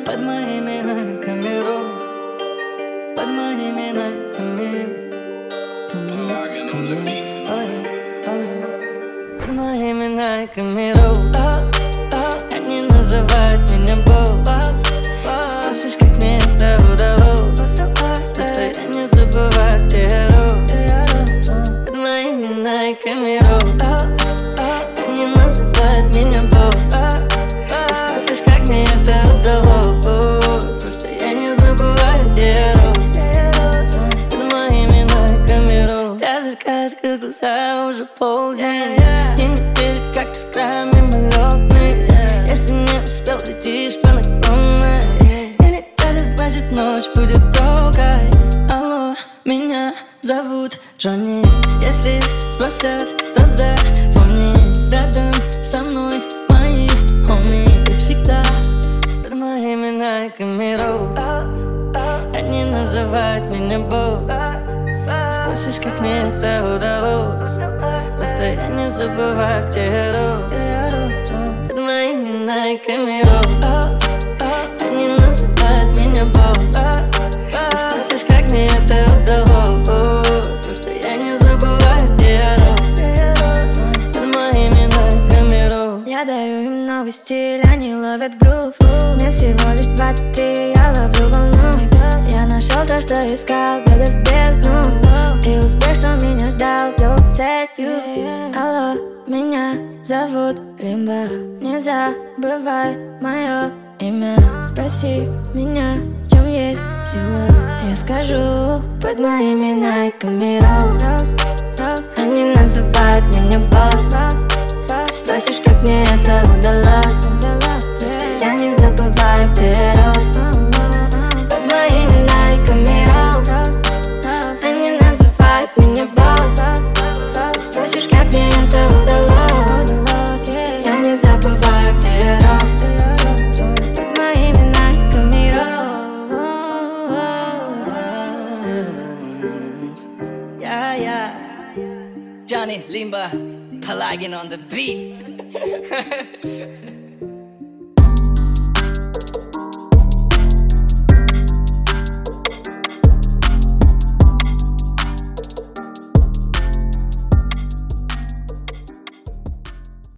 под моими найками ролл, под моими найками. Под моими найками ролл. Они называют меня босс. Спросишь, как мне это удалось. Просто я не забываю, где я рос. Под моими найками ролл. Они называют меня босс. Спросишь, как мне это удалось. Просто я не забываю, где я рос. Под моими найками ролл. Я закрыл глаза, уже полдень. День недели, как с края мимолетный. Если не успел, летишь по наклонной. Не летали, значит ночь будет долгой. Алло, меня зовут Джонни. Если спросят, то запомни. Рядом со мной мои хоми. Ты всегда под моими найками ролл. Они называют меня босс. Спросишь, как мне это удалось. Просто я не забываю, где я рос. Под моими найками ролл. Они называют меня босс. Спросишь, как мне это удалось. Просто я не забываю, где я рос. Под моими найками ролл. Я дарю им новый стиль, они ловят грув. Мне всего лишь 23, я ловлю волну. Я нашел то, что искал, глядя в бездну. И успех, что меня ждал, сделал целью. Алло, меня зовут Лимба. Не забывай мое имя. Спроси меня, в чем есть сила. Я скажу, под моими найками ролл. Они называют меня босс. Спросишь, как мне это удалось. Просто я не забываю, где я рос. Под моими найками ролл. Они называют меня босс. Спросишь, как мне это удалось. Просто я не забываю, где я рос. Под моими найками ролл. Yeah. Johnny Limba, Pelagian on the beat.